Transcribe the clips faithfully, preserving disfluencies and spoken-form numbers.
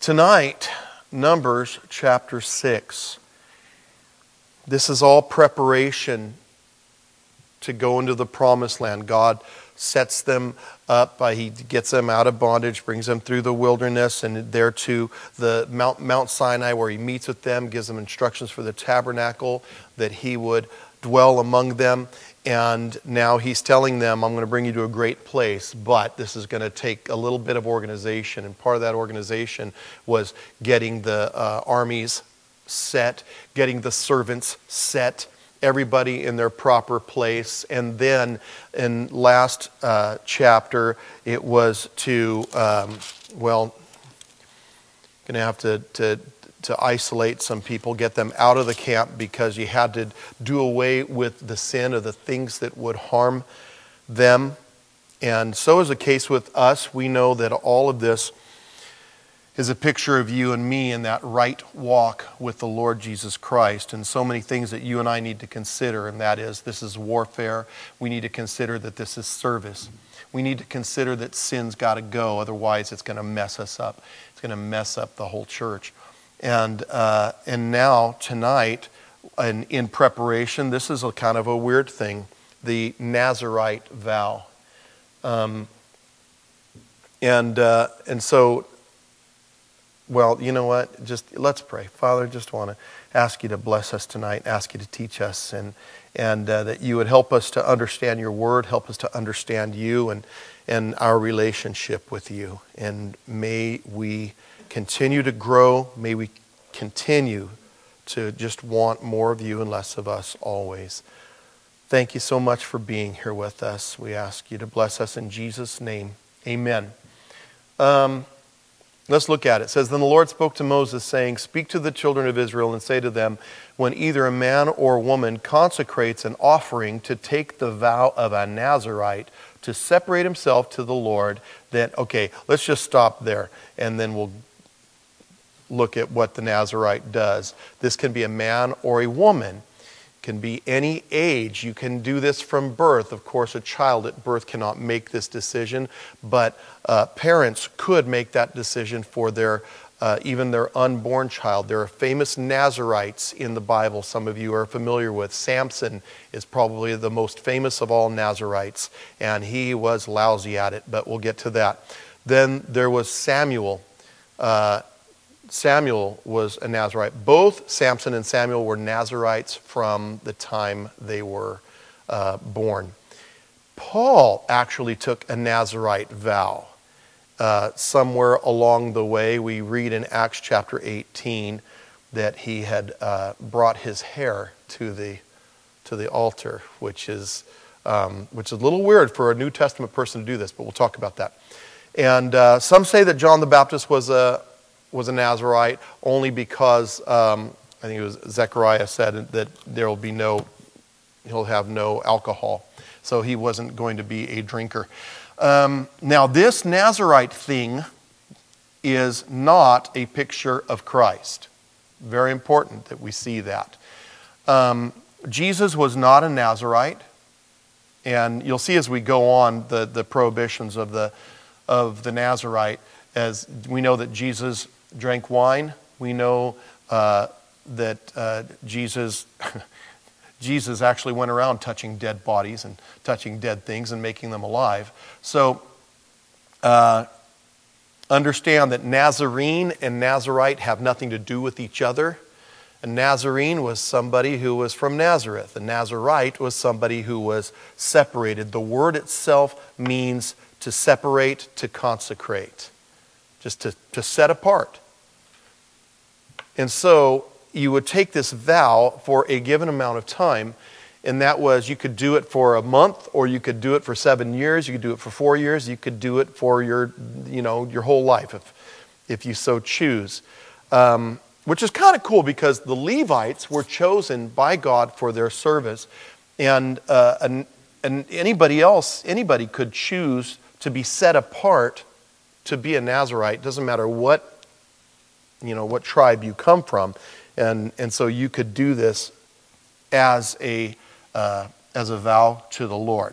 Tonight, Numbers chapter six. This is all preparation to go into the promised land. God sets them up, by, He gets them out of bondage, brings them through the wilderness, and there to the Mount, Mount Sinai, where He meets with them, gives them instructions for the tabernacle, that He would dwell among them. And now He's telling them, I'm going to bring you to a great place, but this is going to take a little bit of organization. And part of that organization was getting the uh, armies set, getting the servants set, everybody in their proper place. And then in last uh, chapter, it was to, um, well, going to have to... to to isolate some people, get them out of the camp, because you had to do away with the sin of the things that would harm them. And so is the case with us. We know that all of this is a picture of you and me in that right walk with the Lord Jesus Christ, and so many things that you and I need to consider, and that is, this is warfare. We need to consider that this is service. We need to consider that sin's got to go, otherwise it's going to mess us up. It's going to mess up the whole church. And uh, and now, tonight, in, in preparation, this is a kind of a weird thing, the Nazirite vow. Um, and uh, and so, well, you know what? Just let's pray. Father, just want to ask you to bless us tonight, ask you to teach us, and and uh, that you would help us to understand your word, help us to understand you and, and our relationship with you. And may we continue to grow. May we continue to just want more of you and less of us always. Thank you so much for being here with us. We ask you to bless us in Jesus' name. Amen. Um, let's look at it. It says, Then the Lord spoke to Moses, saying, Speak to the children of Israel and say to them, when either a man or woman consecrates an offering to take the vow of a Nazirite to separate himself to the Lord, then, okay, let's just stop there, and then we'll look at what the Nazirite does. This can be a man or a woman. It can be any age. You can do this from birth. Of course, a child at birth cannot make this decision, but uh, parents could make that decision for their uh, even their unborn child. There are famous Nazirites in the Bible some of you are familiar with. Samson is probably the most famous of all Nazirites, and he was lousy at it, but we'll get to that. Then there was Samuel. Uh, Samuel was a Nazirite. Both Samson and Samuel were Nazirites from the time they were uh, born. Paul actually took a Nazirite vow. Uh, somewhere along the way, we read in Acts chapter eighteen that he had uh, brought his hair to the to the altar, which is um, which is a little weird for a New Testament person to do this, but we'll talk about that. And uh, some say that John the Baptist was a was a Nazirite only because um, I think it was Zechariah said that there will be no, he'll have no alcohol, so he wasn't going to be a drinker. Um, now this Nazirite thing is not a picture of Christ. Very important that we see that. Um, Jesus was not a Nazirite, and you'll see as we go on the the prohibitions of the of the Nazirite. As we know that Jesus drank wine, we know uh, that uh, Jesus Jesus actually went around touching dead bodies and touching dead things and making them alive. So uh, understand that Nazarene and Nazirite have nothing to do with each other. A Nazarene was somebody who was from Nazareth. A Nazirite was somebody who was separated. The word itself means to separate, to consecrate. Just to, to set apart. And so you would take this vow for a given amount of time, and that was, you could do it for a month, or you could do it for seven years, you could do it for four years, you could do it for your, you know, your whole life if, if you so choose. Um, which is kind of cool because the Levites were chosen by God for their service, and, uh, and, and anybody else, anybody could choose to be set apart to be a Nazirite. Doesn't matter what, you know, what tribe you come from, and and so you could do this as a uh, as a vow to the Lord.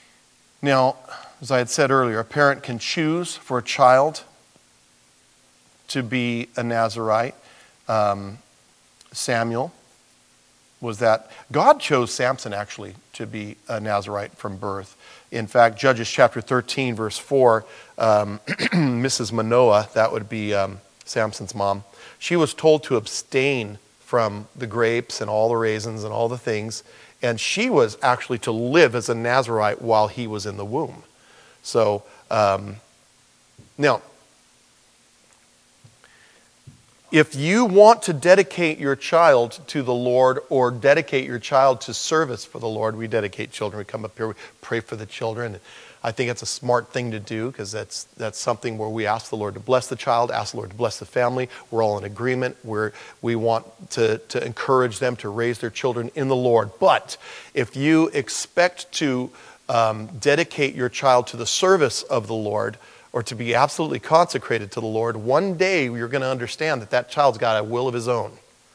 Now, as I had said earlier, a parent can choose for a child to be a Nazirite. Um, Samuel was that. God chose Samson actually to be a Nazirite from birth. In fact, Judges chapter thirteen, verse four, um, Missus Manoah, that would be um, Samson's mom, she was told to abstain from the grapes and all the raisins and all the things, and she was actually to live as a Nazirite while he was in the womb. So, um, now, if you want to dedicate your child to the Lord or dedicate your child to service for the Lord, we dedicate children. We come up here, we pray for the children. I think it's a smart thing to do because that's that's something where we ask the Lord to bless the child, ask the Lord to bless the family. We're all in agreement. We're, we want to, to encourage them to raise their children in the Lord. But if you expect to um, dedicate your child to the service of the Lord, or to be absolutely consecrated to the Lord, one day you're going to understand that that child's got a will of his own.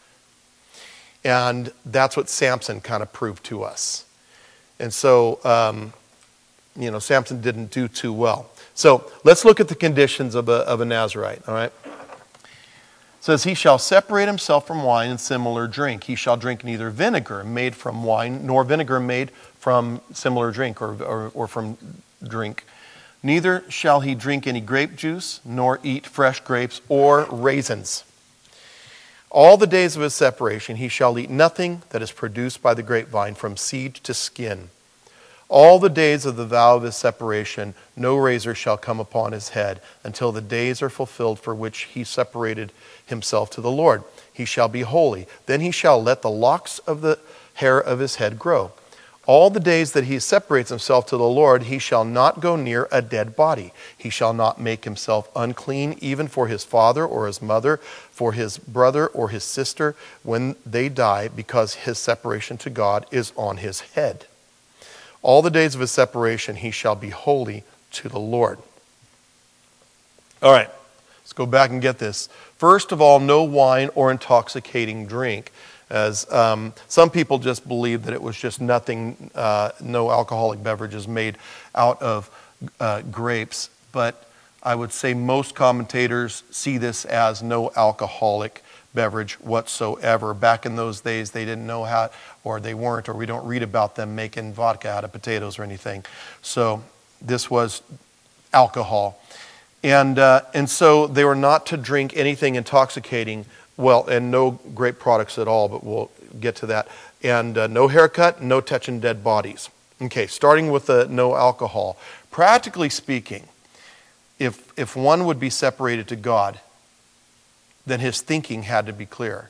And that's what Samson kind of proved to us. And so, um, you know, Samson didn't do too well. So let's look at the conditions of a, of a Nazirite, all right? It says, he shall separate himself from wine and similar drink. He shall drink neither vinegar made from wine, nor vinegar made from similar drink or, or, or from drink. Neither shall he drink any grape juice, nor eat fresh grapes or raisins. All the days of his separation he shall eat nothing that is produced by the grapevine, from seed to skin. All the days of the vow of his separation no razor shall come upon his head, until the days are fulfilled for which he separated himself to the Lord. He shall be holy. Then he shall let the locks of the hair of his head grow. All the days that he separates himself to the Lord, he shall not go near a dead body. He shall not make himself unclean, even for his father or his mother, for his brother or his sister, when they die, because his separation to God is on his head. All the days of his separation he shall be holy to the Lord. All right, let's go back and get this. First of all, no wine or intoxicating drink. As um, some people just believe that it was just nothing, uh, no alcoholic beverages made out of uh, grapes. But I would say most commentators see this as no alcoholic beverage whatsoever. Back in those days, they didn't know how, or they weren't, or we don't read about them making vodka out of potatoes or anything. So this was alcohol. And, uh, and so they were not to drink anything intoxicating. Well, and no grape products at all, but we'll get to that. And uh, no haircut, no touching dead bodies. Okay, starting with the no alcohol. Practically speaking, if if one would be separated to God, then his thinking had to be clear.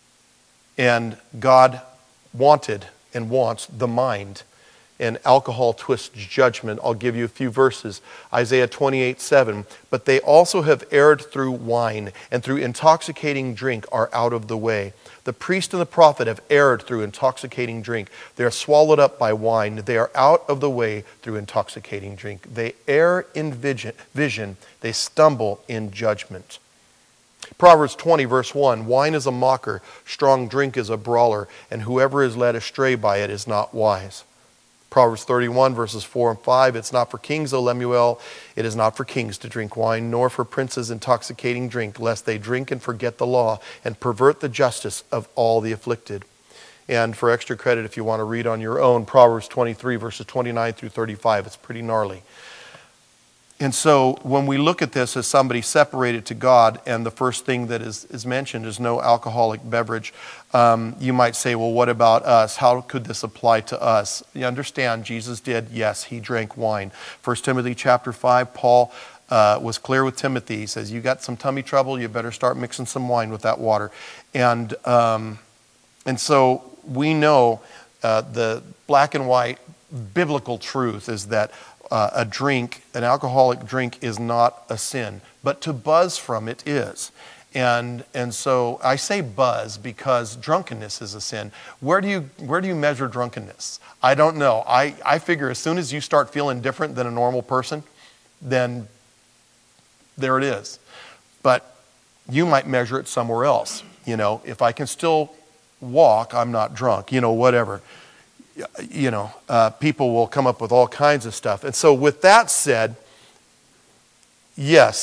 And God wanted and wants the mind. And alcohol twists judgment. I'll give you a few verses. Isaiah twenty-eight seven. But they also have erred through wine, and through intoxicating drink are out of the way. The priest and the prophet have erred through intoxicating drink. They are swallowed up by wine. They are out of the way through intoxicating drink. They err in vision. They stumble in judgment. Proverbs twenty, verse one. Wine is a mocker. Strong drink is a brawler. And whoever is led astray by it is not wise. Proverbs thirty-one, verses four and five. It's not for kings, O Lemuel. It is not for kings to drink wine, nor for princes intoxicating drink, lest they drink and forget the law and pervert the justice of all the afflicted. And for extra credit, if you want to read on your own, Proverbs twenty-three, verses twenty-nine through thirty-five. It's pretty gnarly. And so when we look at this as somebody separated to God, and the first thing that is, is mentioned is no alcoholic beverage, um, you might say, well, what about us? How could this apply to us? You understand, Jesus did, yes, he drank wine. First Timothy chapter five, Paul uh, was clear with Timothy. He says, you got some tummy trouble, you better start mixing some wine with that water. And, um, and so we know uh, the black and white biblical truth is that Uh, a drink, an alcoholic drink is not a sin, but to buzz from it is. And and so I say buzz because drunkenness is a sin. Where do you where do you measure drunkenness? I don't know. I, I figure as soon as you start feeling different than a normal person, then there it is. But you might measure it somewhere else. You know, if I can still walk, I'm not drunk, you know, whatever. You know, uh, people will come up with all kinds of stuff. And so with that said, yes,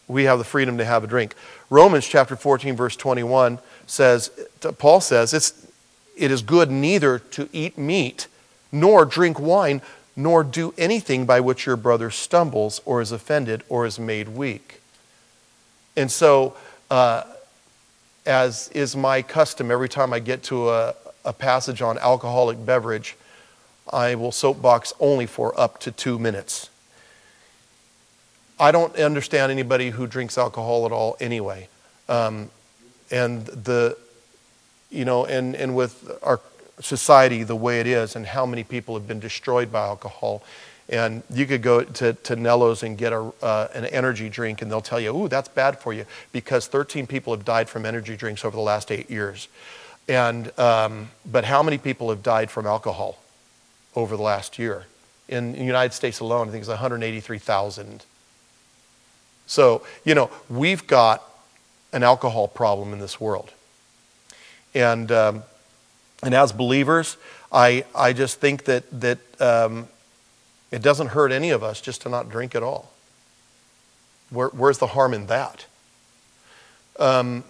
we have the freedom to have a drink. Romans chapter fourteen, verse twenty-one says, Paul says, it's, it is good neither to eat meat, nor drink wine, nor do anything by which your brother stumbles, or is offended, or is made weak. And so, uh, as is my custom, every time I get to a, a passage on alcoholic beverage, I will soapbox only for up to two minutes. I don't understand anybody who drinks alcohol at all anyway. Um, and the, you know, and, and with our society the way it is and how many people have been destroyed by alcohol. And you could go to, to Nello's and get a, uh, an energy drink and they'll tell you, ooh, that's bad for you, because thirteen people have died from energy drinks over the last eight years. And, um, but how many people have died from alcohol over the last year? In the United States alone, I think it's one hundred eighty-three thousand. So, you know, we've got an alcohol problem in this world. And um, and as believers, I I just think that, that um, it doesn't hurt any of us just to not drink at all. Where, where's the harm in that? Um,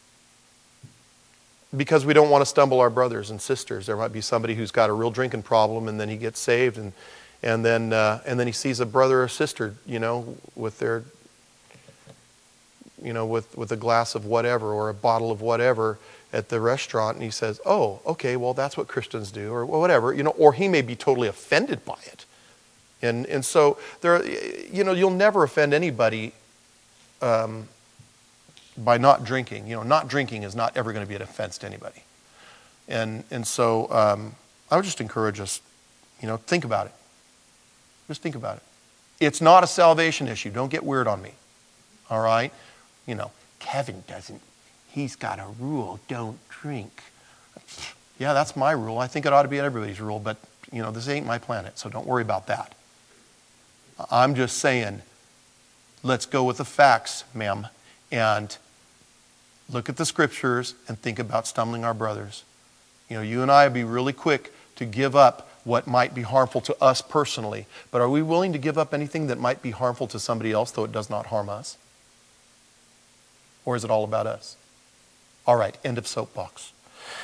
because we don't want to stumble our brothers and sisters. There might be somebody who's got a real drinking problem and then he gets saved and, and, then, uh, and then he sees a brother or sister, you know, with their... you know, with, with a glass of whatever or a bottle of whatever at the restaurant, and he says, oh, okay, well, that's what Christians do, or whatever, you know, or he may be totally offended by it. And and so, there, you know, you'll never offend anybody um, by not drinking. You know, not drinking is not ever going to be an offense to anybody. And, and so, um, I would just encourage us, you know, think about it. Just think about it. It's not a salvation issue. Don't get weird on me. All right? You know, Kevin doesn't, he's got a rule, don't drink. Yeah, that's my rule. I think it ought to be everybody's rule, but, you know, this ain't my planet, so don't worry about that. I'm just saying, let's go with the facts, ma'am, and look at the scriptures and think about stumbling our brothers. You know, you and I would be really quick to give up what might be harmful to us personally, but are we willing to give up anything that might be harmful to somebody else, though it does not harm us? Or is it all about us? All right, end of soapbox.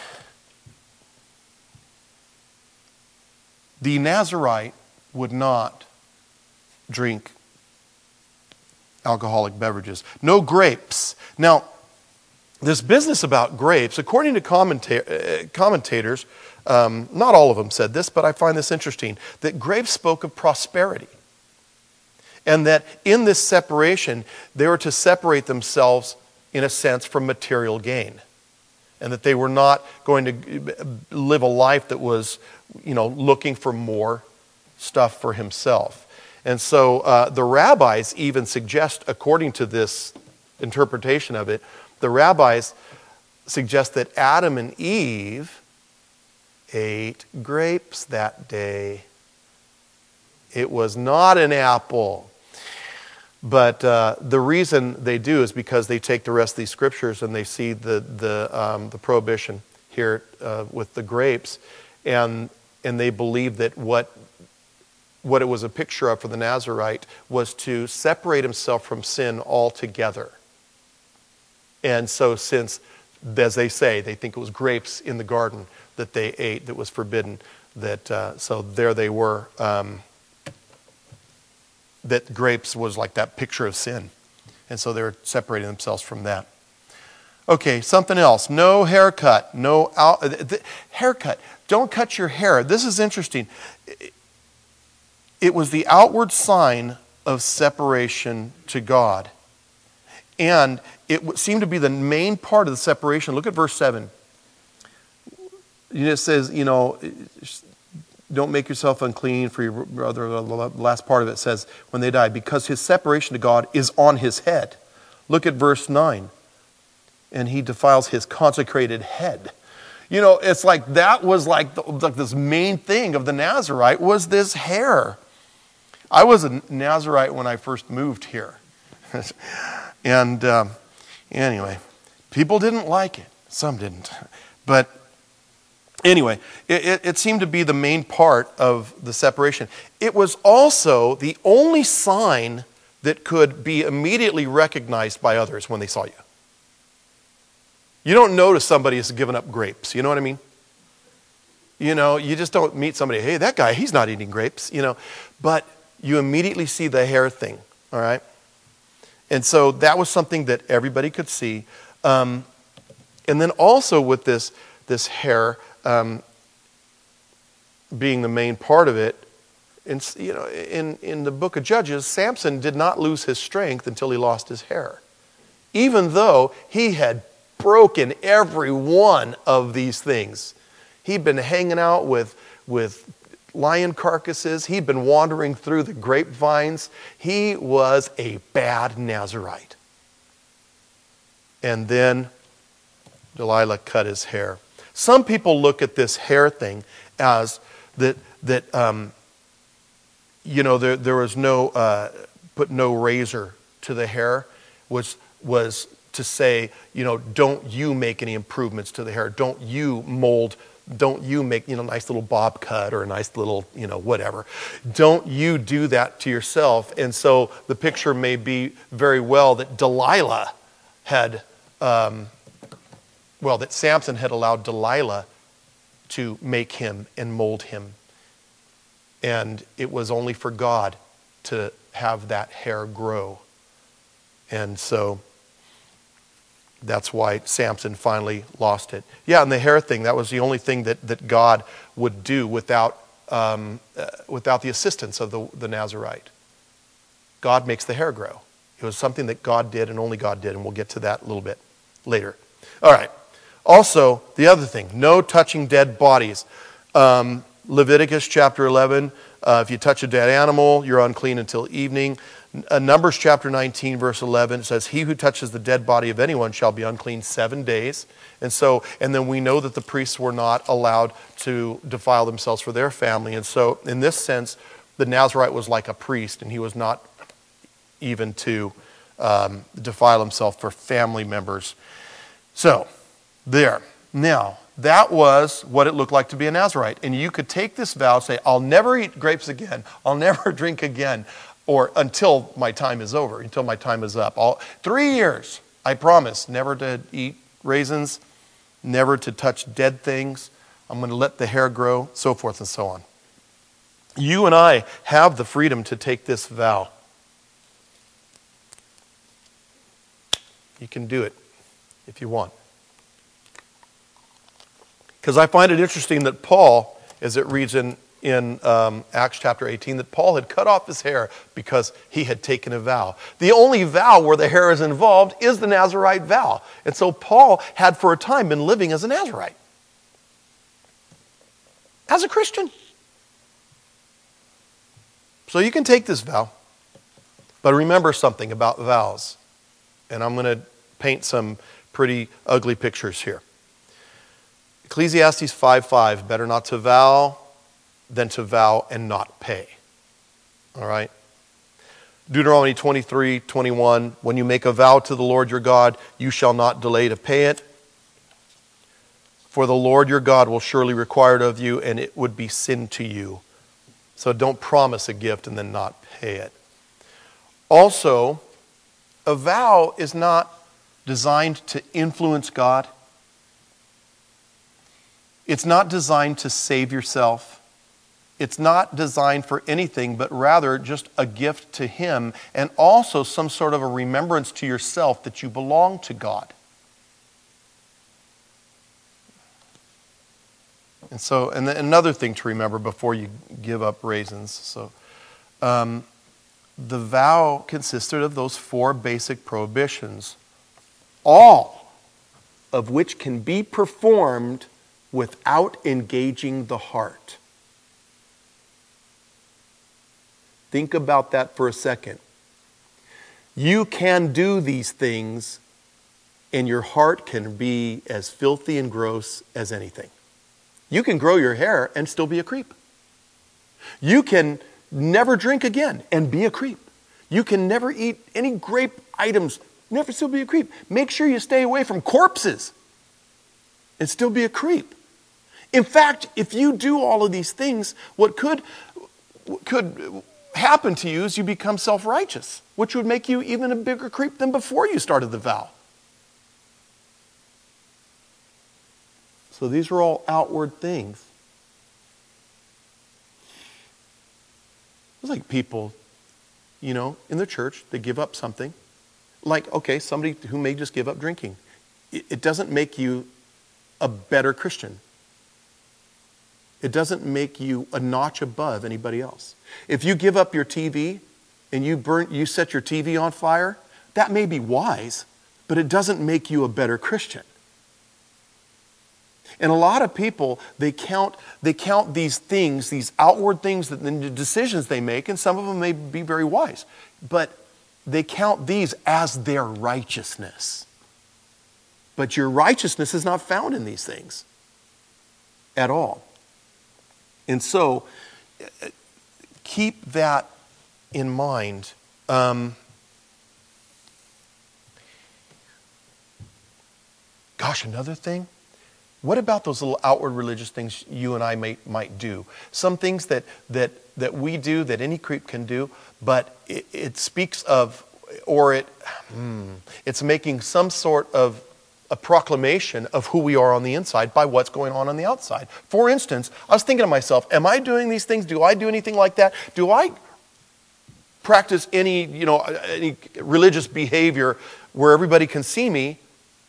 The Nazirite would not drink alcoholic beverages. No grapes. Now, this business about grapes, according to commenta- uh, commentators, um, not all of them said this, but I find this interesting, that grapes spoke of prosperity. And that in this separation, they were to separate themselves, in a sense, from material gain. And that they were not going to live a life that was, you know, looking for more stuff for himself. And so uh, the rabbis even suggest, according to this interpretation of it, the rabbis suggest that Adam and Eve ate grapes that day. It was not an apple. But uh, the reason they do is because they take the rest of these scriptures and they see the the, um, the prohibition here uh, with the grapes, and and they believe that what what it was a picture of for the Nazirite was to separate himself from sin altogether. And so, since, as they say, they think it was grapes in the garden that they ate that was forbidden, that uh, so there they were. Um, that grapes was like that picture of sin. And so they were separating themselves from that. Okay, something else. No haircut. No out, the, haircut. Don't cut your hair. This is interesting. It was the outward sign of separation to God. And it seemed to be the main part of the separation. Look at verse seven. It says, you know, don't make yourself unclean for your brother. The last part of it says, when they die, because his separation to God is on his head. Look at verse nine. And he defiles his consecrated head. You know, it's like that was like, the, like this main thing of the Nazirite was this hair. I was a Nazirite when I first moved here. and um, anyway, people didn't like it. Some didn't. But Anyway, it, it, it seemed to be the main part of the separation. It was also the only sign that could be immediately recognized by others when they saw you. You don't notice somebody has given up grapes. You know what I mean? You know, you just don't meet somebody, hey, that guy, he's not eating grapes, you know. But you immediately see the hair thing, all right? And so that was something that everybody could see. Um, and then also with this, this hair um, being the main part of it, in, you know, in, in the book of Judges, Samson did not lose his strength until he lost his hair. Even though he had broken every one of these things. He'd been hanging out with, with lion carcasses. He'd been wandering through the grapevines. He was a bad Nazirite. And then Delilah cut his hair. Some people look at this hair thing as that, that um, you know, there, there was no, uh, put no razor to the hair, was, was to say, you know, don't you make any improvements to the hair. Don't you mold, don't you make, you know, nice little bob cut or a nice little, you know, whatever. Don't you do that to yourself. And so the picture may be very well that Delilah had, um, well, that Samson had allowed Delilah to make him and mold him. And it was only for God to have that hair grow. And so that's why Samson finally lost it. Yeah, and the hair thing, that was the only thing that, that God would do without, um, uh, without the assistance of the, the Nazirite. God makes the hair grow. It was something that God did and only God did, and we'll get to that a little bit later. All right. Also, the other thing, no touching dead bodies. Um, Leviticus chapter eleven, uh, if you touch a dead animal, you're unclean until evening. Uh, Numbers chapter nineteen, verse eleven says, he who touches the dead body of anyone shall be unclean seven days. And so, and then we know that the priests were not allowed to defile themselves for their family. And so, in this sense, the Nazirite was like a priest, and he was not even to um, defile himself for family members. So, there. Now, that was what it looked like to be a Nazirite. And you could take this vow, say, I'll never eat grapes again. I'll never drink again. Or until my time is over, until my time is up. I'll, three years, I promise, never to eat raisins, never to touch dead things. I'm going to let the hair grow, so forth and so on. You and I have the freedom to take this vow. You can do it if you want. Because I find it interesting that Paul, as it reads in, in um, Acts chapter eighteen, that Paul had cut off his hair because he had taken a vow. The only vow where the hair is involved is the Nazirite vow. And so Paul had for a time been living as a Nazirite. As a Christian. So you can take this vow. But remember something about vows. And I'm going to paint some pretty ugly pictures here. Ecclesiastes five five, better not to vow than to vow and not pay. All right? Deuteronomy twenty-three twenty-one, when you make a vow to the Lord your God, you shall not delay to pay it. For the Lord your God will surely require it of you, and it would be sin to you. So don't promise a gift and then not pay it. Also, a vow is not designed to influence God. It's not designed to save yourself. It's not designed for anything, but rather just a gift to Him, and also some sort of a remembrance to yourself that you belong to God. And so, and another thing to remember before you give up raisins. So, um, the vow consisted of those four basic prohibitions, all of which can be performed without engaging the heart. Think about that for a second. You can do these things, and your heart can be as filthy and gross as anything. You can grow your hair and still be a creep. You can never drink again and be a creep. You can never eat any grape items, never still be a creep. Make sure you stay away from corpses and still be a creep. In fact, if you do all of these things, what could, could happen to you is you become self-righteous, which would make you even a bigger creep than before you started the vow. So these are all outward things. It's like people, you know, in the church, they give up something. Like, okay, somebody who may just give up drinking. It, it doesn't make you a better Christian. It doesn't make you a notch above anybody else. If you give up your T V and you burn, you set your T V on fire, that may be wise, but it doesn't make you a better Christian. And a lot of people, they count, they count these things, these outward things, that the decisions they make, and some of them may be very wise, but they count these as their righteousness. But your righteousness is not found in these things at all. And so, keep that in mind. Um, gosh, another thing. What about those little outward religious things you and I may, might do? Some things that, that, that we do, that any creep can do, but it, it speaks of, or it, hmm, it's making some sort of a proclamation of who we are on the inside by what's going on on the outside. For instance, I was thinking to myself, am I doing these things? Do I do anything like that? Do I practice any, you know, any religious behavior where everybody can see me?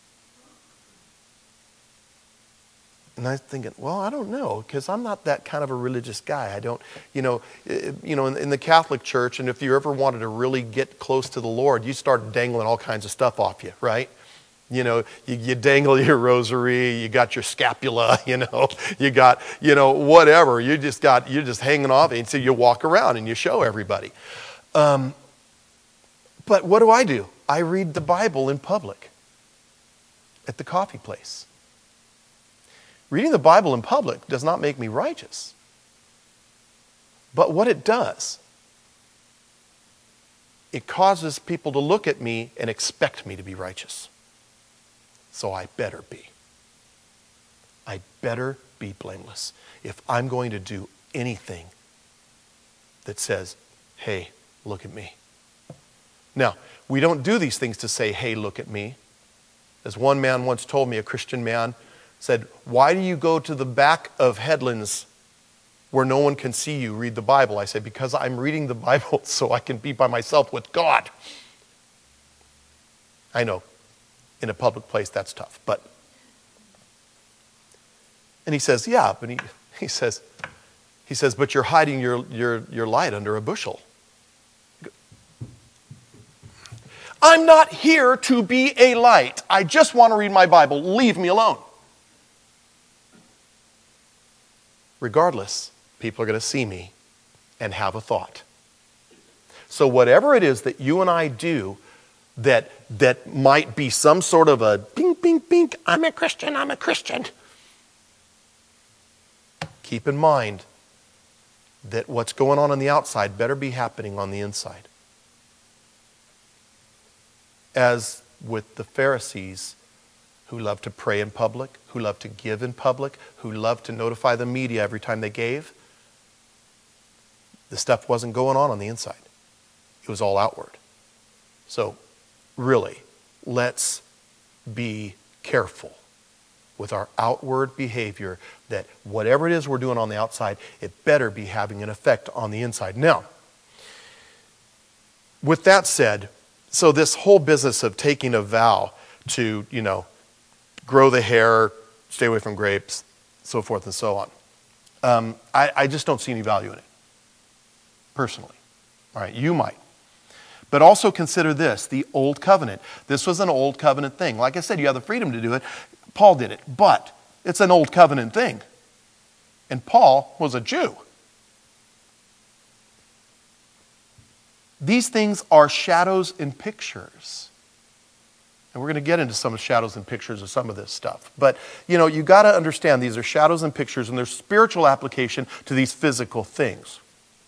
And I was thinking, well, I don't know, because I'm not that kind of a religious guy. I don't, you know, you know, in, in the Catholic Church, and if you ever wanted to really get close to the Lord, you started dangling all kinds of stuff off you, right? You know, you, you dangle your rosary, you got your scapula, you know, you got, you know, whatever. You just got, you're just hanging off it until you walk around and you show everybody. Um, but what do I do? I read the Bible in public at the coffee place. Reading the Bible in public does not make me righteous. But what it does, it causes people to look at me and expect me to be righteous. So I better be. I better be blameless if I'm going to do anything that says, hey, look at me. Now, we don't do these things to say, hey, look at me. As one man once told me, a Christian man, said, why do you go to the back of Headlands where no one can see you read the Bible? I said, because I'm reading the Bible so I can be by myself with God. I know, in a public place that's tough, but. And he says, yeah, but he, he says, he says, but you're hiding your, your, your light under a bushel. I'm not here to be a light. I just want to read my Bible. Leave me alone. Regardless, people are going to see me and have a thought. So whatever it is that you and I do that, that might be some sort of a bing, bing, bing, I'm a Christian, I'm a Christian. Keep in mind that what's going on on the outside better be happening on the inside. As with the Pharisees, who loved to pray in public, who loved to give in public, who loved to notify the media every time they gave. The stuff wasn't going on on the inside. It was all outward. So, really, let's be careful with our outward behavior, that whatever it is we're doing on the outside, it better be having an effect on the inside. Now, with that said, so this whole business of taking a vow to, you know, grow the hair, stay away from grapes, so forth and so on. Um, I, I just don't see any value in it, personally. All right, you might. But also consider this, the Old Covenant. This was an Old Covenant thing. Like I said, you have the freedom to do it. Paul did it, but it's an Old Covenant thing. And Paul was a Jew. These things are shadows and pictures. And we're going to get into some shadows and pictures of some of this stuff. But, you know, you got to understand these are shadows and pictures, and there's spiritual application to these physical things.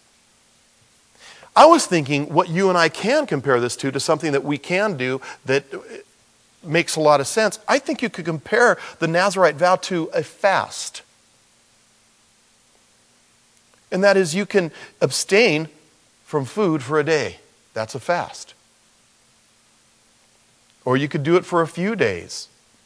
I was thinking what you and I can compare this to, to something that we can do that makes a lot of sense. I think you could compare the Nazirite vow to a fast. And that is, you can abstain from food for a day. That's a fast. Or you could do it for a few days.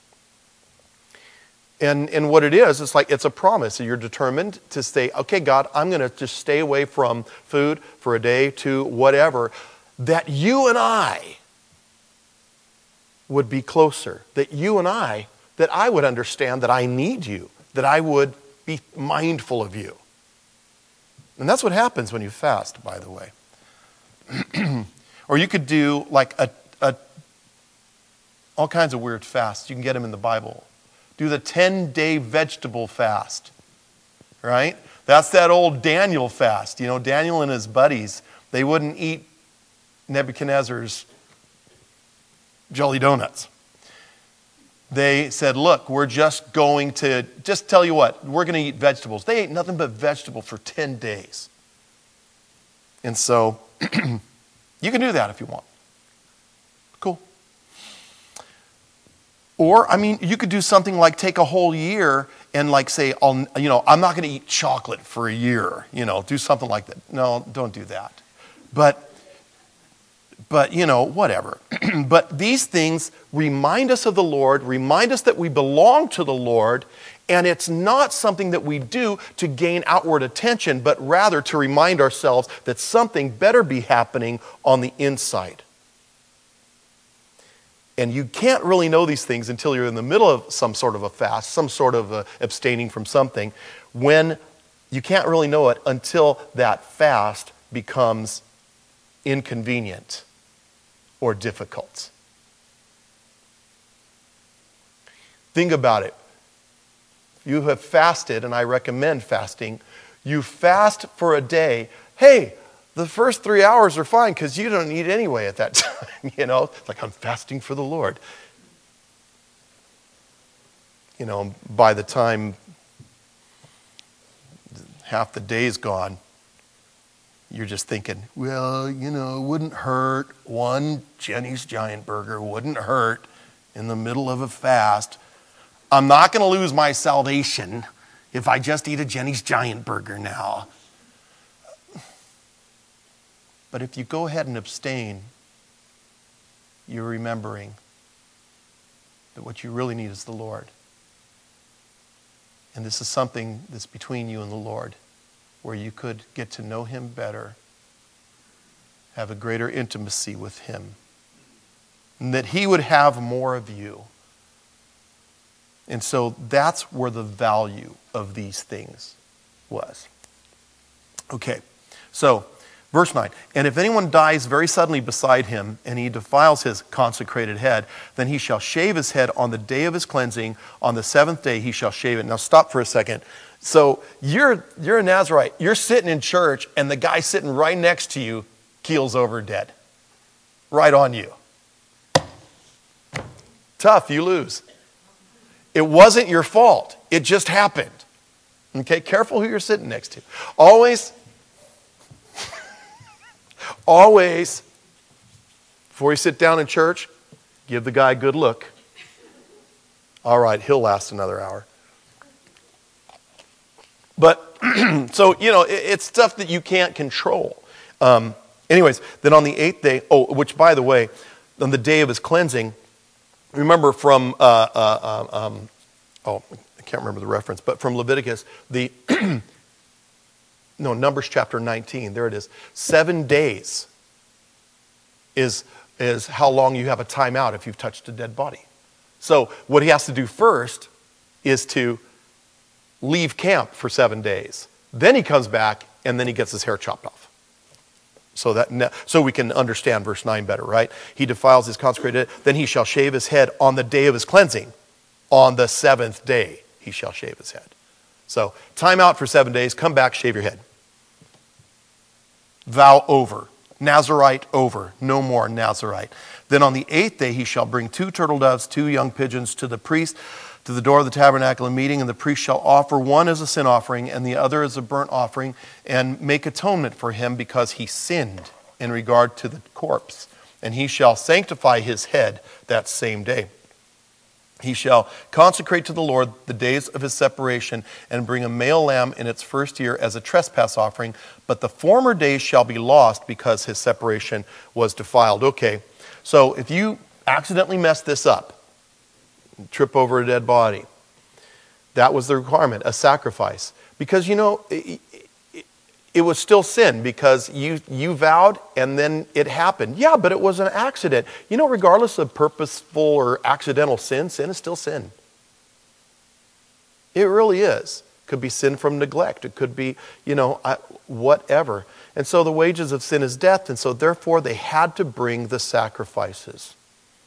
And, and what it is, it's like it's a promise. You're determined to say, okay, God, I'm going to just stay away from food for a day, two, whatever, that you and I would be closer. That you and I, that I would understand that I need you. That I would be mindful of you. And that's what happens when you fast, by the way. Or you could do like a, a all kinds of weird fasts. You can get them in the Bible. Do the ten-day vegetable fast, right? That's that old Daniel fast. You know, Daniel and his buddies, they wouldn't eat Nebuchadnezzar's jelly donuts. They said, look, we're just going to, just tell you what, we're going to eat vegetables. They ate nothing but vegetable for ten days. And so, you can do that if you want. Cool. Or, I mean, you could do something like take a whole year and like say, I'll, you know, I'm not going to eat chocolate for a year. You know, do something like that. No, don't do that. But, but you know, whatever. But these things remind us of the Lord, remind us that we belong to the Lord, and it's not something that we do to gain outward attention, but rather to remind ourselves that something better be happening on the inside. And you can't really know these things until you're in the middle of some sort of a fast, some sort of a abstaining from something, when you can't really know it until that fast becomes inconvenient or difficult. Think about it. You have fasted, and I recommend fasting. You fast for a day. Hey, the first three hours are fine because you don't eat anyway at that time. You know, it's like I'm fasting for the Lord. You know, by the time half the day's gone, you're just thinking, well, you know, it wouldn't hurt. One Jenny's Giant Burger wouldn't hurt in the middle of a fast. I'm not going to lose my salvation if I just eat a Jenny's Giant Burger now. But if you go ahead and abstain, you're remembering that what you really need is the Lord. And this is something that's between you and the Lord, where you could get to know Him better, have a greater intimacy with Him, and that He would have more of you. And so that's where the value of these things was. Okay, so verse nine, and if anyone dies very suddenly beside him, and he defiles his consecrated head, then he shall shave his head on the day of his cleansing. On the seventh day he shall shave it. Now stop for a second. So you're, you're a Nazirite. You're sitting in church, and the guy sitting right next to you keels over dead. Right on you. Tough, you lose. It wasn't your fault. It just happened. Okay, careful who you're sitting next to. Always, always, before you sit down in church, give the guy a good look. All right, he'll last another hour. But, so, you know, it, it's stuff that you can't control. Um, anyways, then on the eighth day, oh, which, by the way, on the day of his cleansing, remember from, uh, uh, um, oh, I can't remember the reference, but from Leviticus, the, no, Numbers chapter nineteen, there it is. Seven days is, is how long you have a timeout if you've touched a dead body. So what he has to do first is to leave camp for seven days. Then he comes back, and then he gets his hair chopped off. So that so we can understand verse nine better, right? He defiles his consecrated, then he shall shave his head on the day of his cleansing. On the seventh day he shall shave his head. So time out for seven days, come back, shave your head. Vow over. Nazirite over. No more Nazirite. Then on the eighth day he shall bring two turtle doves, two young pigeons to the priest, to the door of the tabernacle of meeting, and the priest shall offer one as a sin offering and the other as a burnt offering, and make atonement for him because he sinned in regard to the corpse. And he shall sanctify his head that same day. He shall consecrate to the Lord the days of his separation and bring a male lamb in its first year as a trespass offering, but the former days shall be lost because his separation was defiled. Okay, so if you accidentally mess this up, trip over a dead body, that was the requirement, a sacrifice. Because, you know, it, it, it was still sin because you, you vowed and then it happened. Yeah, but it was an accident. You know, regardless of purposeful or accidental sin, sin is still sin. It really is. It could be sin from neglect. It could be, you know, whatever. And so the wages of sin is death, and so therefore they had to bring the sacrifices.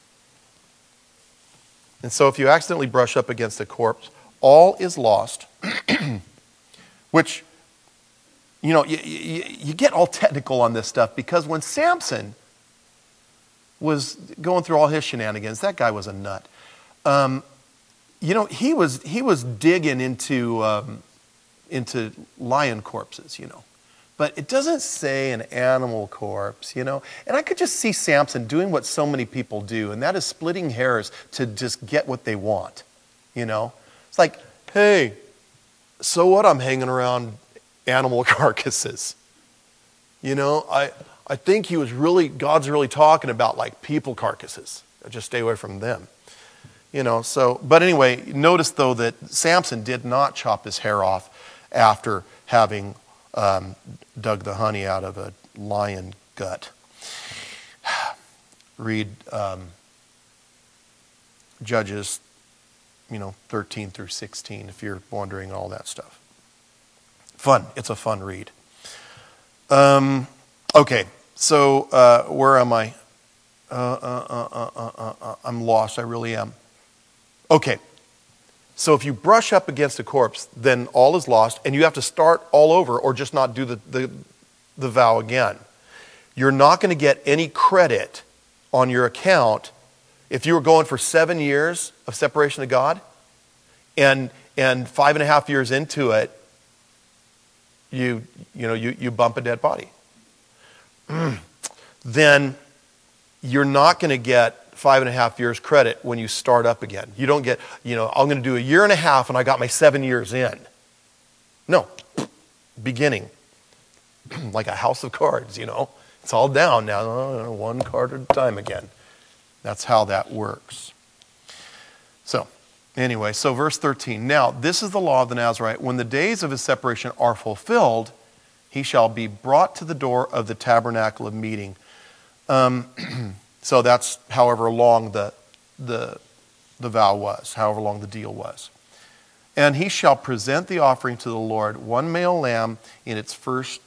And so if you accidentally brush up against a corpse, all is lost, which, you know, you, you, you get all technical on this stuff because when Samson was going through all his shenanigans, that guy was a nut. Um, you know, he was he was digging into um, into lion corpses, you know. But it doesn't say an animal corpse, you know. And I could just see Samson doing what so many people do, and that is splitting hairs to just get what they want, you know. It's like, hey, so what, I'm hanging around animal carcasses. You know, I I think he was really, God's really talking about like people carcasses. Just stay away from them. You know, so, but anyway, notice though that Samson did not chop his hair off after having um, dug the honey out of a lion gut. Read um, Judges, you know, thirteen through sixteen, if you're wondering all that stuff. Fun. It's a fun read. Um, okay, so uh, where am I? Uh, uh, uh, uh, uh, uh, uh, I'm lost. I really am. Okay, so if you brush up against a corpse, then all is lost, and you have to start all over or just not do the, the, the vow again. You're not going to get any credit on your account if you were going for seven years of separation to God, and and five and a half years into it, you you know you, you bump a dead body. Then you're not going to get five and a half years credit when you start up again. You don't get, you know, I'm going to do a year and a half and I got my seven years in. No, beginning. Like a house of cards, you know. It's all down now, one card at a time again. That's how that works. So, anyway, so verse thirteen. Now, this is the law of the Nazarite. When the days of his separation are fulfilled, he shall be brought to the door of the tabernacle of meeting. Um, so that's however long the, the, the vow was, however long the deal was. And he shall present the offering to the Lord, one male lamb in its first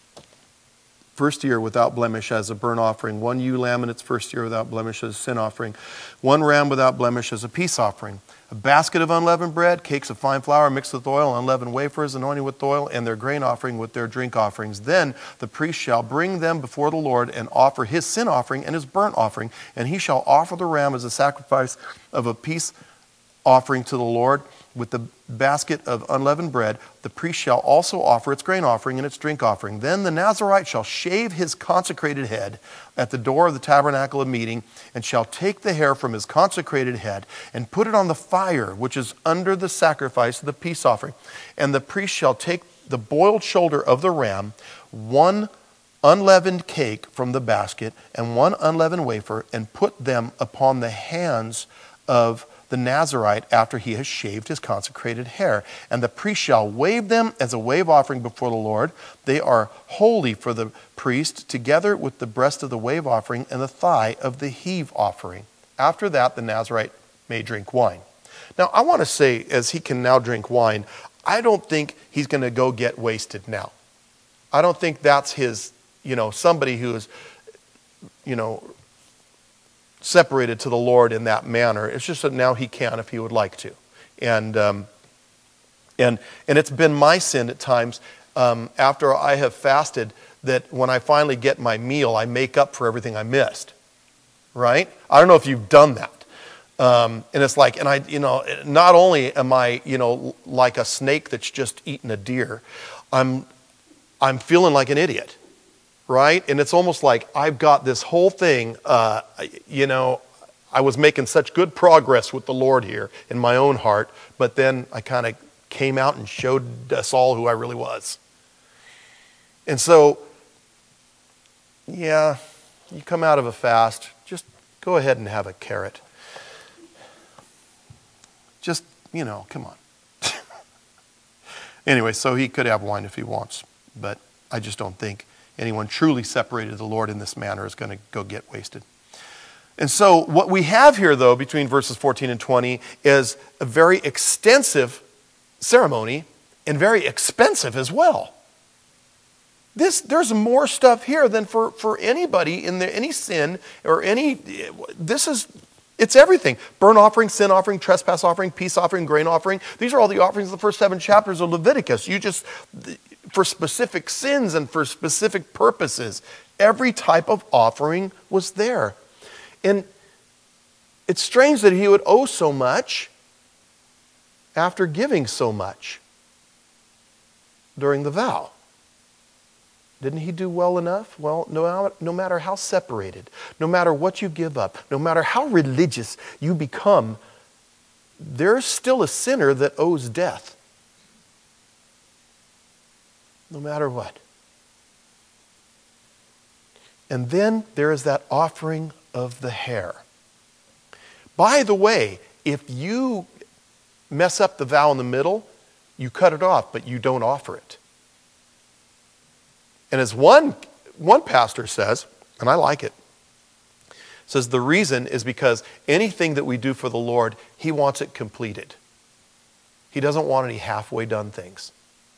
First year without blemish as a burnt offering, one ewe lamb in its first year without blemish as a sin offering, one ram without blemish as a peace offering, a basket of unleavened bread, cakes of fine flour mixed with oil, unleavened wafers anointed with oil, and their grain offering with their drink offerings. Then the priest shall bring them before the Lord and offer his sin offering and his burnt offering, and he shall offer the ram as a sacrifice of a peace offering to the Lord. With the basket of unleavened bread, the priest shall also offer its grain offering and its drink offering. Then the Nazarite shall shave his consecrated head at the door of the tabernacle of meeting, and shall take the hair from his consecrated head and put it on the fire, which is under the sacrifice of the peace offering. And the priest shall take the boiled shoulder of the ram, one unleavened cake from the basket, and one unleavened wafer, and put them upon the hands of the Nazarite after he has shaved his consecrated hair. And the priest shall wave them as a wave offering before the Lord. They are holy for the priest, together with the breast of the wave offering and the thigh of the heave offering. After that, the Nazarite may drink wine. Now, I want to say, as he can now drink wine, I don't think he's going to go get wasted now. I don't think that's his, you know, somebody who is, you know, separated to the Lord in that manner. It's just that now he can if he would like to. And um, and and it's been my sin at times um, after I have fasted that when I finally get my meal, I make up for everything I missed. Right? I don't know if you've done that. Um, and it's like, and I, you know, not only am I, you know, like a snake that's just eaten a deer, I'm I'm feeling like an idiot. Right? And it's almost like I've got this whole thing, uh, you know, I was making such good progress with the Lord here in my own heart, but then I kind of came out and showed us all who I really was. And so, yeah, you come out of a fast, just go ahead and have a carrot. Just, you know, come on. Anyway, so he could have wine if he wants, but I just don't think anyone truly separated to the Lord in this manner is going to go get wasted. And so what we have here, though, between verses fourteen and twenty is a very extensive ceremony and very expensive as well. This, there's more stuff here than for, for anybody in the, any sin or any, this is, it's everything. Burnt offering, sin offering, trespass offering, peace offering, grain offering. These are all the offerings of the first seven chapters of Leviticus. You just, for specific sins and for specific purposes, every type of offering was there. And it's strange that he would owe so much after giving so much during the vow. Didn't he do well enough? Well, no, no matter how separated, no matter what you give up, no matter how religious you become, there's still a sinner that owes death. No matter what. And then there is that offering of the hair. By the way, if you mess up the vow in the middle, you cut it off, but you don't offer it. And as one, one pastor says, and I like it, says the reason is because anything that we do for the Lord, he wants it completed. He doesn't want any halfway done things.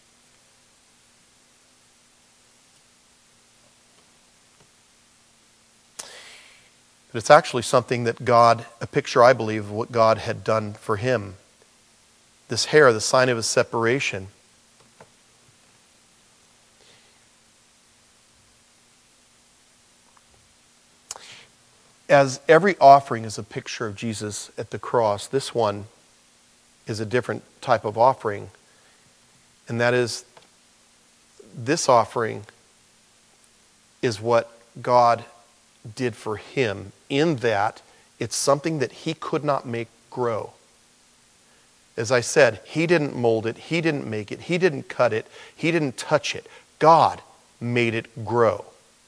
But it's actually something that God, a picture, I believe, of what God had done for him. This hair, the sign of his separation. As every offering is a picture of Jesus at the cross, this one is a different type of offering. And that is, this offering is what God did for him, in that it's something that he could not make grow. As I said, he didn't mold it, he didn't make it, he didn't cut it, he didn't touch it. God made it grow.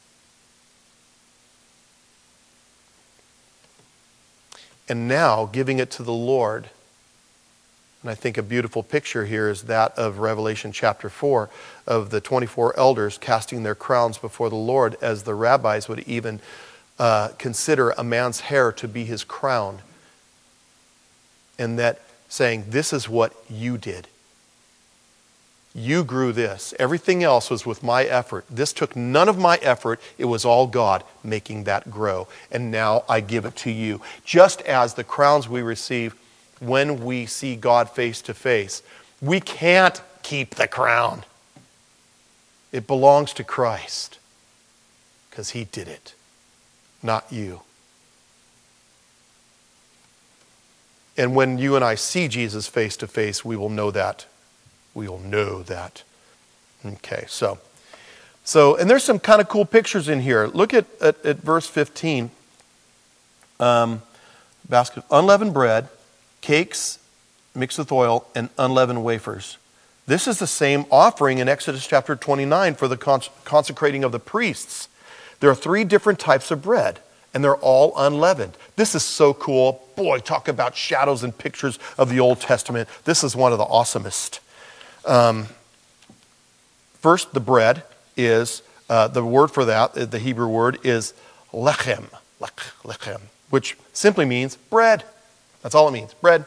And now, giving it to the Lord, and I think a beautiful picture here is that of Revelation chapter four, of the twenty-four elders casting their crowns before the Lord, as the rabbis would even uh, consider a man's hair to be his crown. And that saying, this is what you did. You grew this. Everything else was with my effort. This took none of my effort. It was all God making that grow. And now I give it to you. Just as the crowns we receive when we see God face to face, we can't keep the crown. It belongs to Christ because he did it, not you. And when you and I see Jesus face to face, we will know that. We will know that. Okay, so, so and there's some kind of cool pictures in here. Look at, at, at verse fifteen. Um, basket of unleavened bread, cakes mixed with oil, and unleavened wafers. This is the same offering in Exodus chapter twenty-nine for the cons- consecrating of the priests. There are three different types of bread, and they're all unleavened. This is so cool. Boy, talk about shadows and pictures of the Old Testament. This is one of the awesomest. Um, first, the bread is, uh, the word for that, the Hebrew word is lechem, lech, lechem, which simply means bread. That's all it means, bread.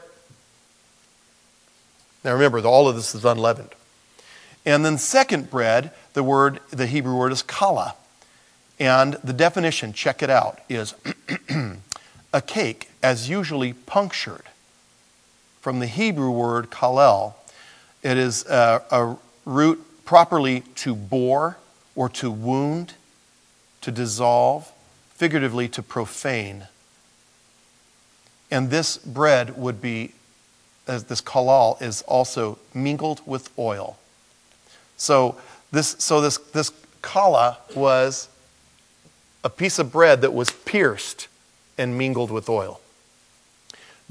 Now remember, all of this is unleavened. And then second bread, the word, the Hebrew word is challah. And the definition, check it out, is a cake as usually punctured. From the Hebrew word kalel, it is a, a root properly to bore or to wound, to dissolve, figuratively to profane. And this bread would be, as this kalal is also mingled with oil. So this, so this, this challah was a piece of bread that was pierced and mingled with oil.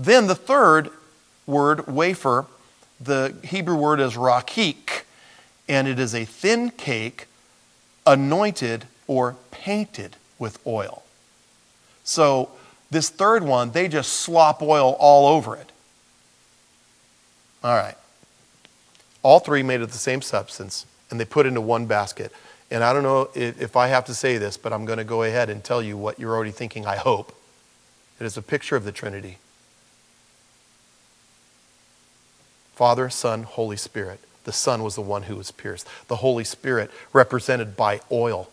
Then the third word, wafer, the Hebrew word is rakik, and it is a thin cake anointed or painted with oil. So this third one, they just slop oil all over it. All right. All three made of the same substance, and they put into one basket. And I don't know if I have to say this, but I'm going to go ahead and tell you what you're already thinking, I hope. It is a picture of the Trinity. Father, Son, Holy Spirit. The Son was the one who was pierced. The Holy Spirit represented by oil.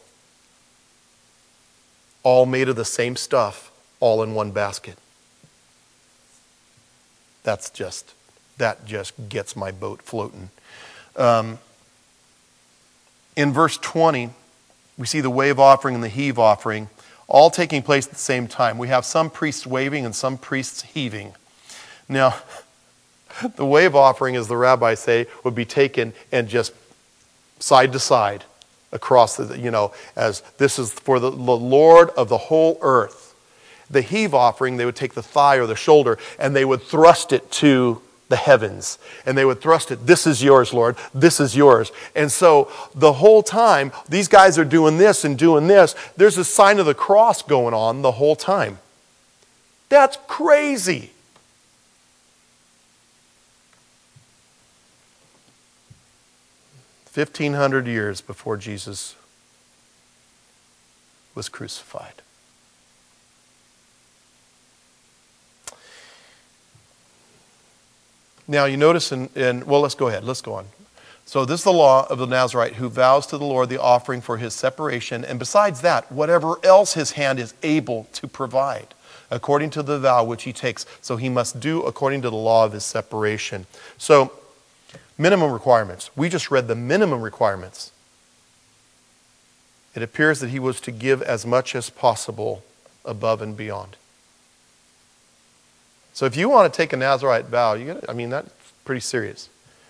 All made of the same stuff, all in one basket. That's just, that just gets my boat floating. Um, in verse twenty, we see the wave offering and the heave offering all taking place at the same time. We have some priests waving and some priests heaving. Now, the wave offering, as the rabbis say, would be taken and just side to side across the, you know, as this is for the, the Lord of the whole earth. The heave offering, they would take the thigh or the shoulder and they would thrust it to the heavens. And they would thrust it, this is yours, Lord, this is yours. And so the whole time, these guys are doing this and doing this. There's a sign of the cross going on the whole time. That's crazy. fifteen hundred years before Jesus was crucified. Now you notice in, in, well, let's go ahead. Let's go on. So this is the law of the Nazarite who vows to the Lord the offering for his separation, and besides that, whatever else his hand is able to provide, according to the vow which he takes. So he must do according to the law of his separation. So, minimum requirements. We just read the minimum requirements. It appears that he was to give as much as possible above and beyond. So if you want to take a Nazarite vow, you gotta, I mean, that's pretty serious.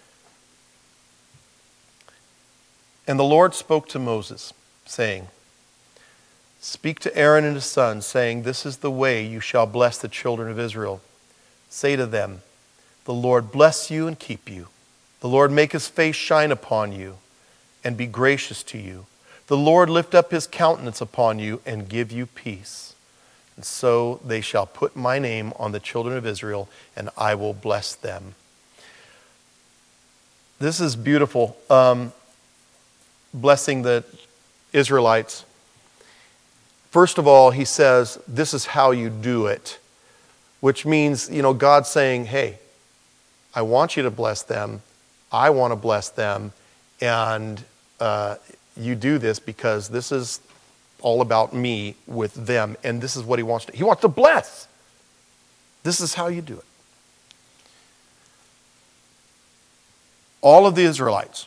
And the Lord spoke to Moses, saying, speak to Aaron and his sons, saying, this is the way you shall bless the children of Israel. Say to them, the Lord bless you and keep you. The Lord make his face shine upon you and be gracious to you. The Lord lift up his countenance upon you and give you peace. And so they shall put my name on the children of Israel, and I will bless them. This is beautiful. Um, blessing the Israelites. First of all, he says, this is how you do it. Which means, you know, God saying, hey, I want you to bless them. I want to bless them. And uh, you do this because this is all about me with them. And this is what he wants to do. He wants to bless. This is how you do it. All of the Israelites,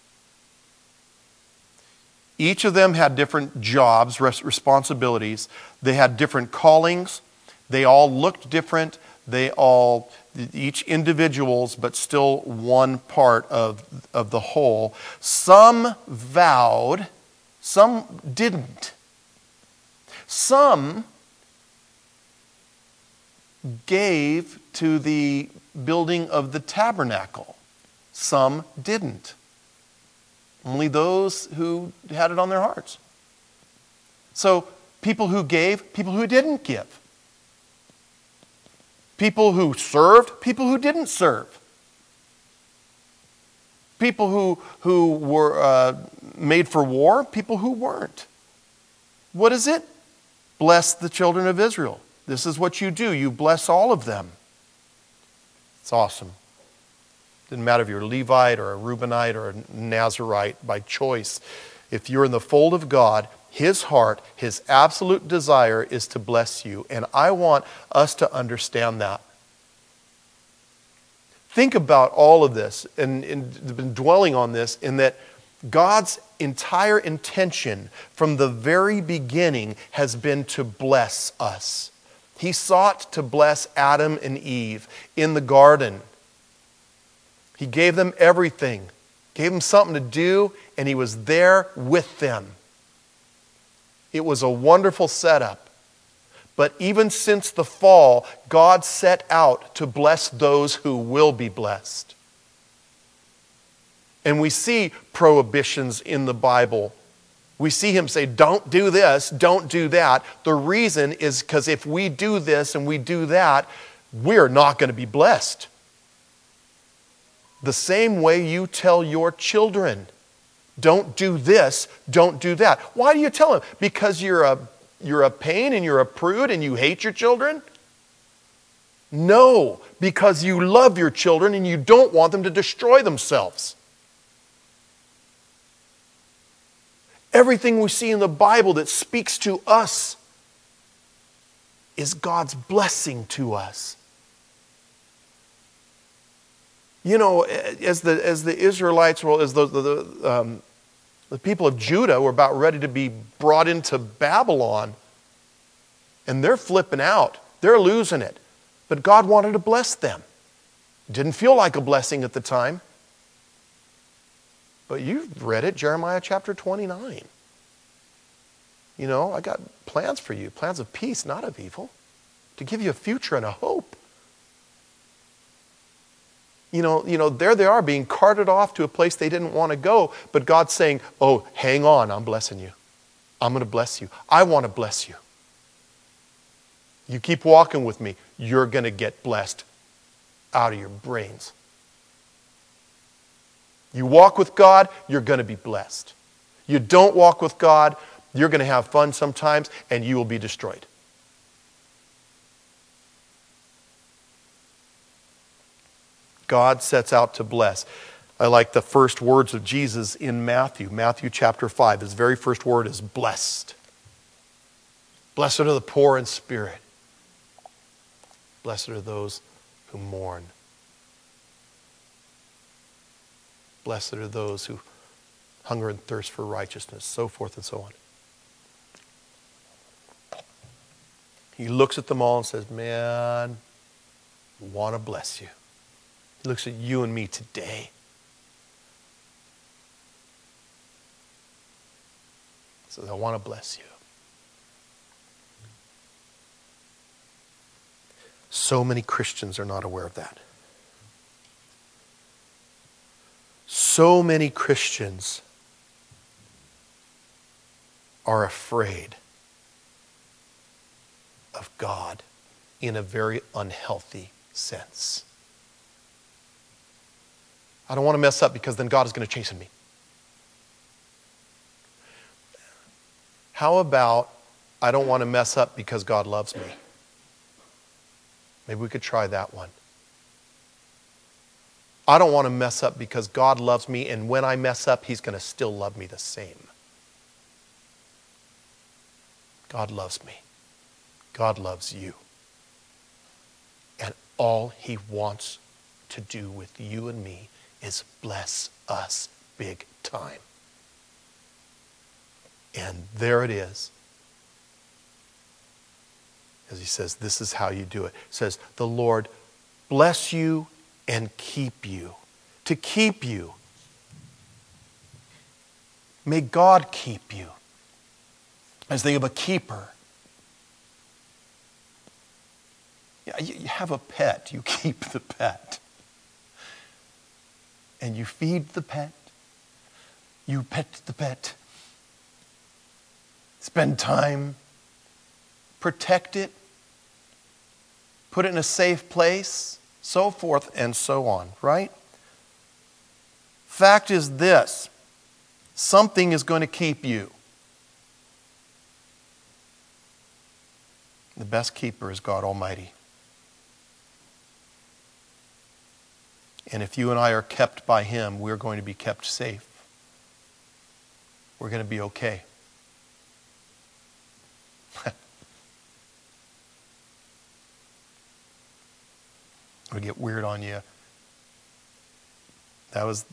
each of them had different jobs, responsibilities. They had different callings. They all looked different. They all, each individuals, but still one part of, of the whole. Some vowed, some didn't. Some gave to the building of the tabernacle. Some didn't. Only those who had it on their hearts. So people who gave, people who didn't give. People who served, people who didn't serve. People who, who were uh, made for war, people who weren't. What is it? Bless the children of Israel. This is what you do. You bless all of them. It's awesome. Didn't matter if you're a Levite or a Reubenite or a Nazarite by choice. If you're in the fold of God, his heart, his absolute desire is to bless you. And I want us to understand that. Think about all of this and, and been dwelling on this in that God's entire intention from the very beginning has been to bless us. He sought to bless Adam and Eve in the garden. He gave them everything, gave them something to do, and he was there with them. It was a wonderful setup. But even since the fall, God set out to bless those who will be blessed. And we see prohibitions in the Bible. We see him say, don't do this, don't do that. The reason is because if we do this and we do that, we're not going to be blessed. The same way you tell your children, don't do this, don't do that. Why do you tell them? Because you're a, you're a pain and you're a prude and you hate your children? No, because you love your children and you don't want them to destroy themselves. Everything we see in the Bible that speaks to us is God's blessing to us. You know, as the as the Israelites, well, as the the, um, the people of Judah were about ready to be brought into Babylon, and they're flipping out, they're losing it. But God wanted to bless them. It didn't feel like a blessing at the time. But you've read it, Jeremiah chapter twenty-nine. You know, I got plans for you, plans of peace, not of evil, to give you a future and a hope. You know, you know, there they are being carted off to a place they didn't want to go, but God's saying, oh, hang on, I'm blessing you. I'm going to bless you. I want to bless you. You keep walking with me, you're going to get blessed out of your brains. You walk with God, you're going to be blessed. You don't walk with God, you're going to have fun sometimes, and you will be destroyed. God sets out to bless. I like the first words of Jesus in Matthew. Matthew chapter five. His very first word is blessed. Blessed are the poor in spirit. Blessed are those who mourn. Blessed are those who hunger and thirst for righteousness, so forth and so on. He looks at them all and says, man, I want to bless you. He looks at you and me today. He says, I want to bless you. So many Christians are not aware of that. So many Christians are afraid of God in a very unhealthy sense. I don't want to mess up because then God is going to chasten me. How about I don't want to mess up because God loves me? Maybe we could try that one. I don't want to mess up because God loves me, and when I mess up, He's going to still love me the same. God loves me. God loves you. And all He wants to do with you and me is bless us big time. And there it is. As He says, this is how you do it. It says, the Lord bless you and keep you. To keep you. May God keep you. I was thinking of a keeper. Yeah, you have a pet. You keep the pet. And you feed the pet. You pet the pet. Spend time. Protect it. Put it in a safe place. So forth and so on, right? Fact is this. Something is going to keep you. The best keeper is God Almighty. And if you and I are kept by Him, we're going to be kept safe. We're going to be okay. It'll get weird on you. That was,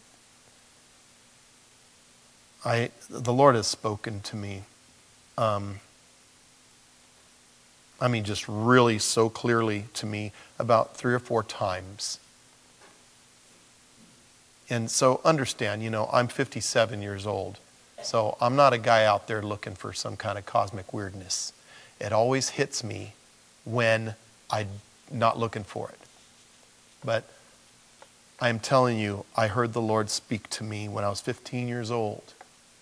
I, the Lord has spoken to me. Um, I mean, just really so clearly to me about three or four times. And so understand, you know, I'm fifty-seven years old. So I'm not a guy out there looking for some kind of cosmic weirdness. It always hits me when I'm not looking for it. But I'm telling you, I heard the Lord speak to me when I was fifteen years old.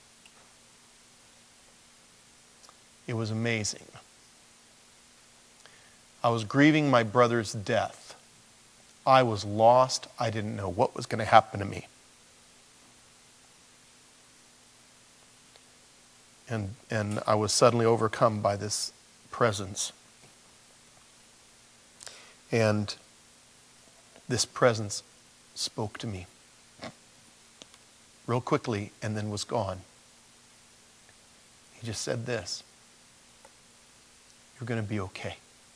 It was amazing. I was grieving my brother's death. I was lost. I didn't know what was going to happen to me. And, and I was suddenly overcome by this presence. And this presence spoke to me real quickly and then was gone. He just said this: "You're going to be okay."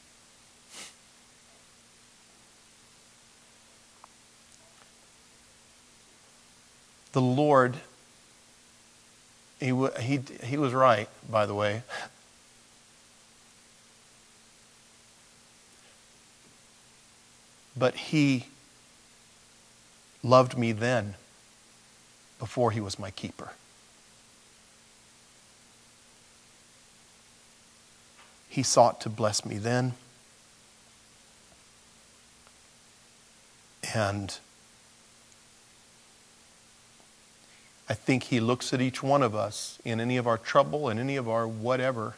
The Lord, he, he, he was right, by the way. But he loved me then before he was my keeper. He sought to bless me then. And I think he looks at each one of us in any of our trouble and any of our whatever.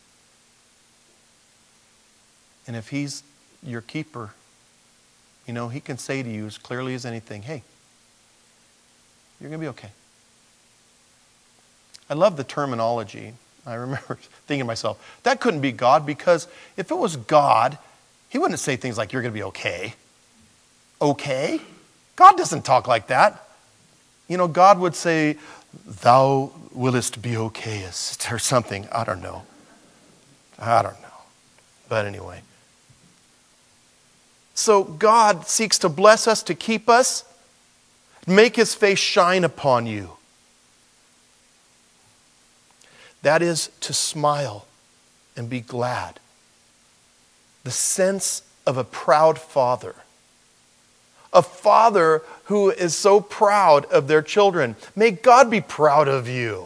And if he's your keeper, you know, he can say to you as clearly as anything, "Hey, you're going to be okay." I love the terminology. I remember thinking to myself, that couldn't be God, because if it was God, he wouldn't say things like, "You're going to be okay." Okay? God doesn't talk like that. You know, God would say, "Thou willest be okay," or something. I don't know. I don't know. But anyway. So God seeks to bless us, to keep us, make his face shine upon you. That is to smile and be glad. The sense of a proud father. A father who is so proud of their children. May God be proud of you.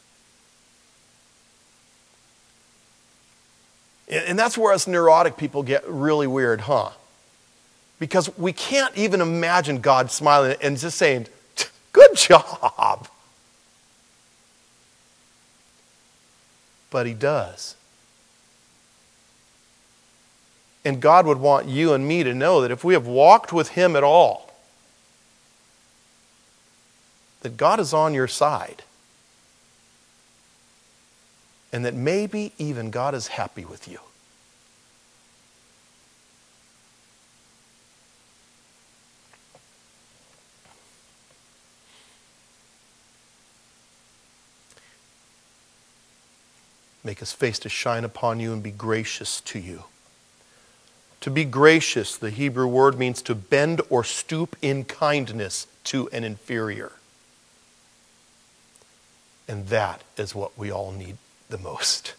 And that's where us neurotic people get really weird, huh? Because we can't even imagine God smiling and just saying, "Good job." But he does. And God would want you and me to know that if we have walked with him at all, that God is on your side. And that maybe even God is happy with you. Make his face to shine upon you and be gracious to you. To be gracious, the Hebrew word means to bend or stoop in kindness to an inferior. And that is what we all need the most.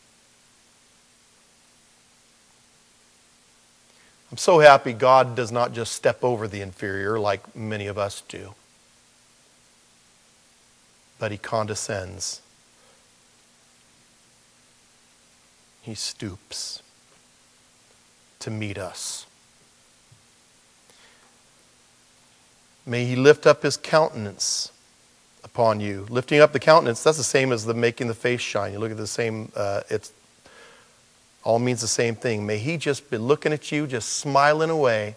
I'm so happy God does not just step over the inferior like many of us do, but he condescends. He stoops to meet us. May he lift up his countenance upon you. Lifting up the countenance, that's the same as the making the face shine. You look at the same, uh, it's all means the same thing. May he just be looking at you, just smiling away.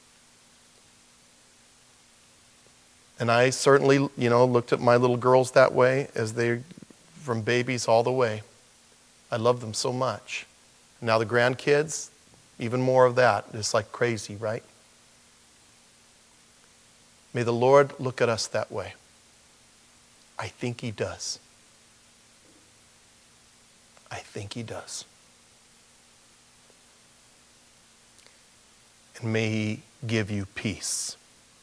And I certainly, you know, looked at my little girls that way as they, from babies all the way. I love them so much. Now the grandkids, even more of that. It's like crazy, right? May the Lord look at us that way. I think he does. I think he does. And may he give you peace.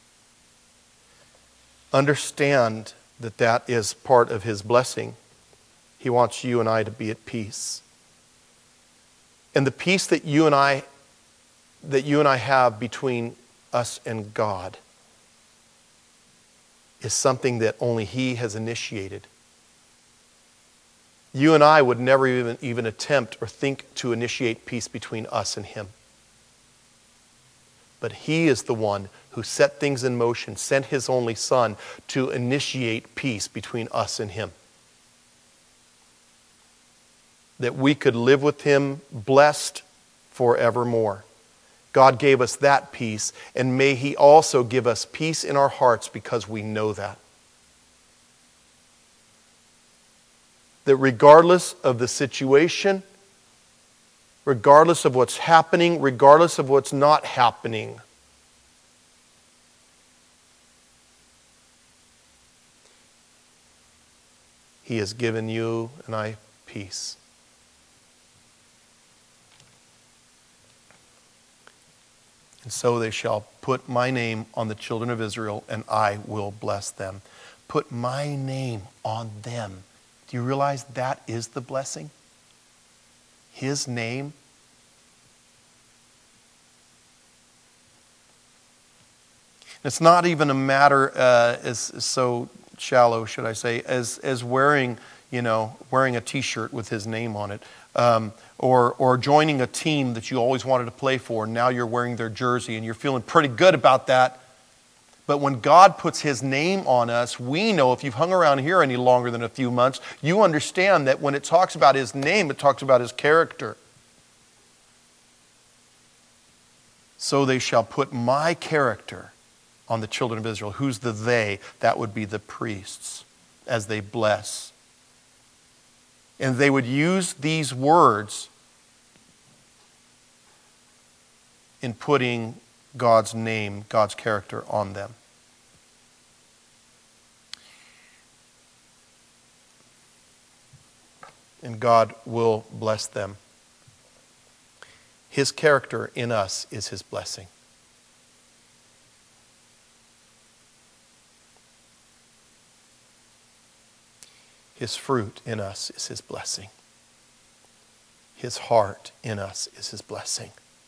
Understand that that is part of his blessing. He wants you and I to be at peace. And the peace that you and I that you and I have between us and God is something that only he has initiated. You and I would never even, even attempt or think to initiate peace between us and him. But he is the one who set things in motion, sent his only Son to initiate peace between us and him. That we could live with him blessed forevermore. God gave us that peace, and may he also give us peace in our hearts because we know that. That regardless of the situation, regardless of what's happening, regardless of what's not happening, he has given you and I peace. And so they shall put my name on the children of Israel, and I will bless them. Put my name on them. Do you realize that is the blessing? His name. It's not even a matter uh, as so shallow, should I say, as as wearing, you know, wearing a T-shirt with his name on it, um, or or joining a team that you always wanted to play for. And now you're wearing their jersey, and you're feeling pretty good about that. But when God puts his name on us, we know, if you've hung around here any longer than a few months, you understand that when it talks about his name, it talks about his character. So they shall put my character on the children of Israel. Who's the they? That would be the priests, as they bless. And they would use these words in putting God's name, God's character on them. And God will bless them. His character in us is his blessing. His fruit in us is his blessing. His heart in us is his blessing.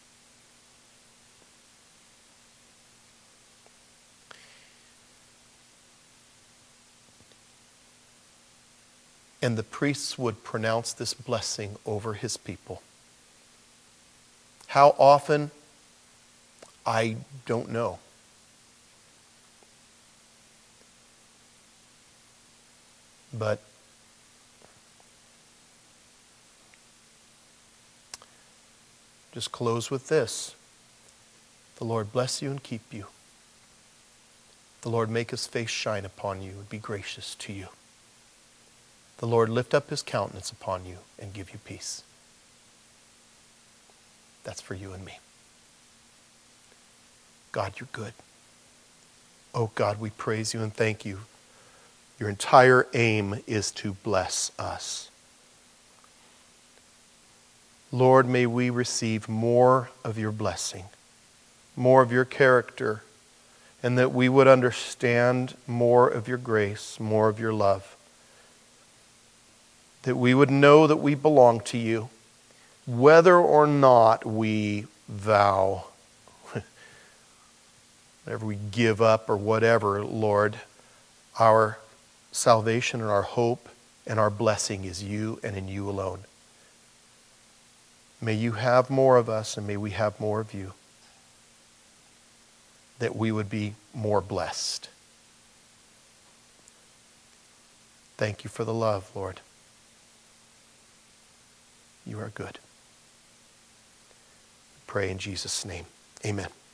And the priests would pronounce this blessing over his people. How often? I don't know. But just close with this. The Lord bless you and keep you. The Lord make his face shine upon you and be gracious to you. The Lord lift up his countenance upon you and give you peace. That's for you and me. God, you're good. Oh God, we praise you and thank you. Your entire aim is to bless us. Lord, may we receive more of your blessing, more of your character, and that we would understand more of your grace, more of your love. That we would know that we belong to you, whether or not we vow, whatever we give up or whatever, Lord, our salvation and our hope and our blessing is you and in you alone. May you have more of us and may we have more of you, that we would be more blessed. Thank you for the love, Lord. You are good. Pray in Jesus' name. Amen.